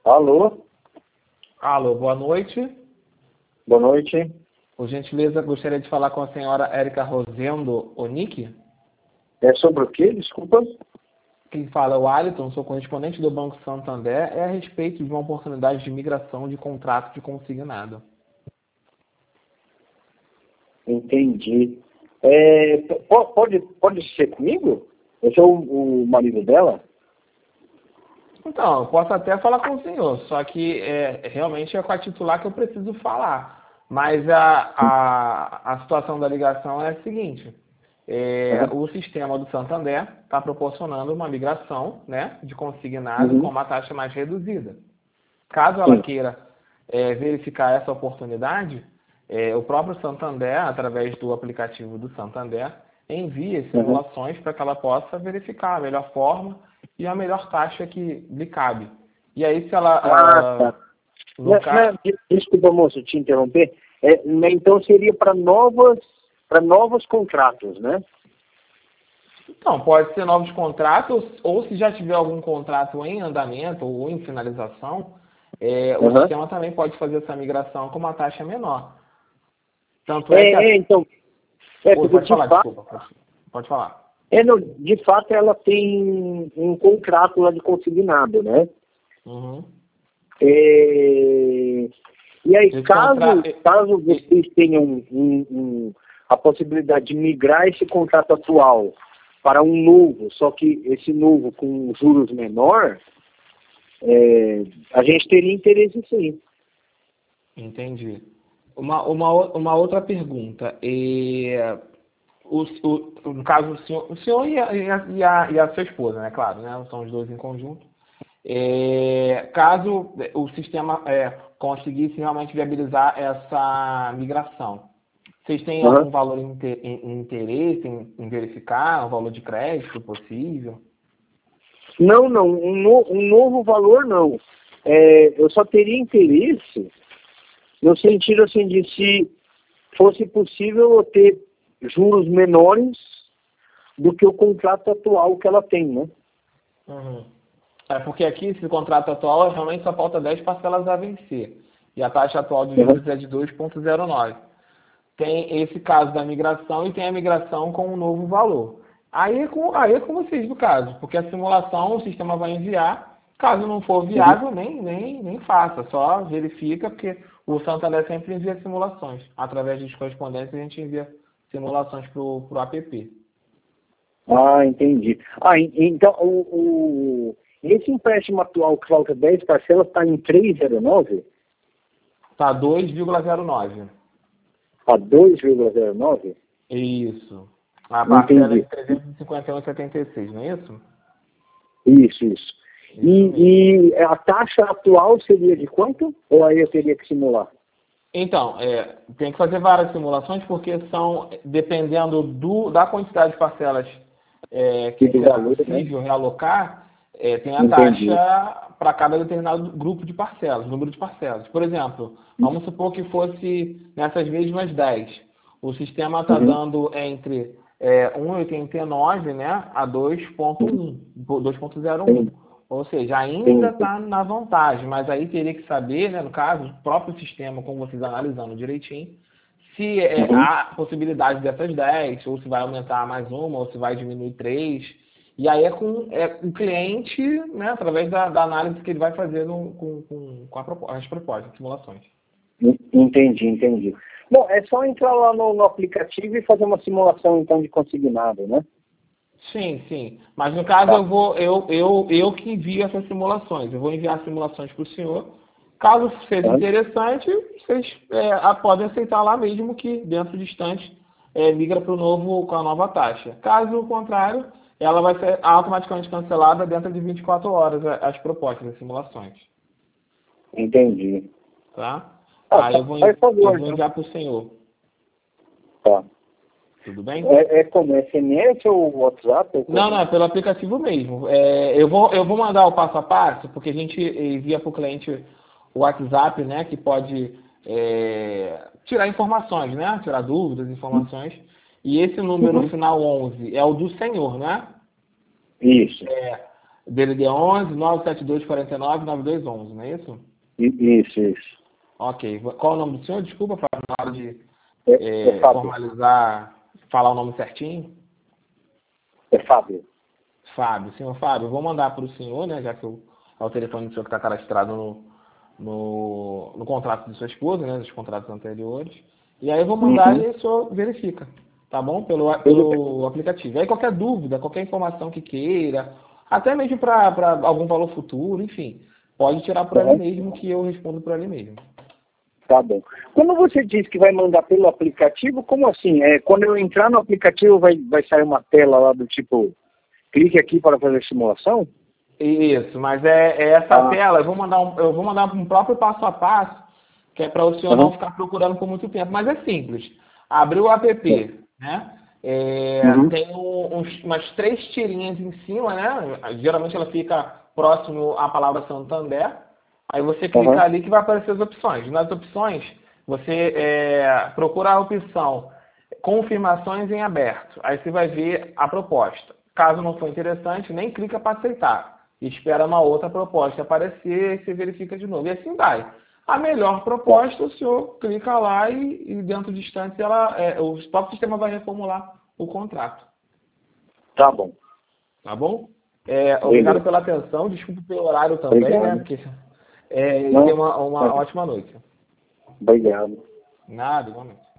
Alô? Alô, boa noite. Boa noite. Por gentileza, gostaria de falar com a senhora Érica Rosendo Onick. É sobre o quê? Desculpa. Quem fala é o Alisson, sou correspondente do Banco Santander. É a respeito de uma oportunidade de migração de contrato de consignado. Entendi. Pode ser comigo? Eu sou o marido dela? Então, eu posso até falar com o senhor, só que realmente é com a titular que eu preciso falar. Mas a situação da ligação é a seguinte. O sistema do Santander está proporcionando uma migração, né, de consignado com uma taxa mais reduzida. Caso ela Sim. queira verificar essa oportunidade, o próprio Santander, através do aplicativo do Santander, envia simulações para que ela possa verificar a melhor forma e a melhor taxa que lhe cabe. E aí, se ela... Tá. Desculpa, moço, te interromper. Então seria para novos contratos, né? Então, pode ser novos contratos, ou se já tiver algum contrato em andamento ou em finalização, o sistema também pode fazer essa migração com uma taxa menor. Tanto é que... Pode falar, desculpa. Pode falar. De fato, ela tem um contrato lá de consignado, né? Uhum. E aí, caso vocês tenham a possibilidade de migrar esse contrato atual para um novo, só que esse novo com juros menor, a gente teria interesse sim. Entendi. Uma outra pergunta. No caso, o senhor e a sua esposa, né? Claro, né? São os dois em conjunto. Caso o sistema conseguisse realmente viabilizar essa migração, vocês têm algum valor em interesse em verificar, um valor de crédito possível? Não. Um novo valor não. Eu só teria interesse no sentido assim de se fosse possível eu ter juros menores do que o contrato atual que ela tem, né? Uhum. Porque aqui esse contrato atual realmente só falta 10 parcelas a vencer. E a taxa atual de juros é de 2,09. Tem esse caso da migração e tem a migração com um novo valor. Aí é com vocês do caso, porque a simulação o sistema vai enviar. Caso não for viável, nem faça, só verifica, porque o Santander sempre envia simulações. Através de correspondência a gente envia simulações para o app. Ah, entendi. Então esse empréstimo atual que falta 10 parcelas está em 3,09? Está 2,09. A 2,09? Isso. A parcela é de 351,76, não é isso? Isso. E a taxa atual seria de quanto? Ou aí eu teria que simular? Então, tem que fazer várias simulações, porque dependendo da quantidade de parcelas que será possível realocar, tem a taxa para cada determinado grupo de parcelas, número de parcelas. Por exemplo, vamos supor que fosse nessas mesmas 10. O sistema está dando entre 1,89, né, a 2,01. Ou seja, ainda está na vantagem, mas aí teria que saber, né, no caso, o próprio sistema, como vocês analisando direitinho, se há possibilidade dessas 10, ou se vai aumentar mais uma, ou se vai diminuir 3. E aí é com o cliente, né, através da análise que ele vai fazer com as propostas, as simulações. Entendi. Bom, é só entrar lá no aplicativo e fazer uma simulação, então, de consignado, né? Sim. Mas no caso eu que envio essas simulações. Eu vou enviar simulações para o senhor. Caso seja interessante, vocês podem aceitar lá mesmo que dentro de instantes migra para o novo com a nova taxa. Caso contrário, ela vai ser automaticamente cancelada dentro de 24 horas as propostas, as simulações. Entendi. Tá? Aí eu vou enviar para o senhor. Tá. Tudo bem? É como SMS ou WhatsApp? Não, é pelo aplicativo mesmo. Eu vou mandar o passo a passo, porque a gente envia para o cliente o WhatsApp, né, que pode tirar informações, né, tirar dúvidas, informações. E esse número final 11 é o do senhor, né? Isso. DDD 11 972 49 9211, não é isso? Isso. Ok. Qual é o nome do senhor? Desculpa, Fábio, na hora de Fábio. formalizar, falar o nome certinho. É Fábio. Fábio. Senhor Fábio, eu vou mandar para o senhor, né, já que é o telefone do senhor que está cadastrado no contrato de sua esposa, né, dos contratos anteriores. E aí eu vou mandar e o senhor verifica, tá bom? Pelo aplicativo. Aí qualquer dúvida, qualquer informação que queira, até mesmo para algum valor futuro, enfim, pode tirar por ali mesmo que eu respondo por ali mesmo. Tá bom. Quando você diz que vai mandar pelo aplicativo, como assim? Quando eu entrar no aplicativo vai sair uma tela lá do tipo, clique aqui para fazer simulação? Isso, mas é essa tela, eu vou mandar um próprio passo a passo, que é para o senhor não ficar procurando por muito tempo. Mas é simples. Abriu o app, né? Tem umas 3 tirinhas em cima, né? Geralmente ela fica próximo à palavra Santander. Aí você clica ali que vai aparecer as opções. Nas opções, você procura a opção confirmações em aberto. Aí você vai ver a proposta. Caso não for interessante, nem clica para aceitar. Espera uma outra proposta aparecer e você verifica de novo. E assim vai. A melhor proposta, o senhor clica lá e dentro de instantes o próprio sistema vai reformular o contrato. Tá bom. Tá bom? Obrigado pela atenção, desculpa pelo horário também, né? Porque, e tenha uma ótima noite. Obrigado. Nada, igualmente.